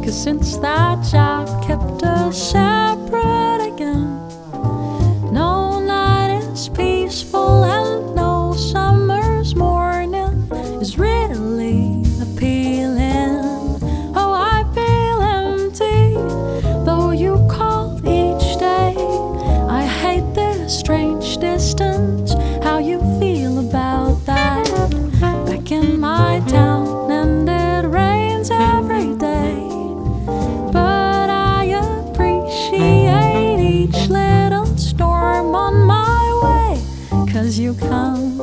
'cause since that job kept us separate again, no night is peaceful and no summer's morning is really appealing. Oh, I feel empty, though you call each day. I hate this strange distance, how you feel about that? Back in my town and it rains every day, but I appreciate each little storm on my way, 'cause you come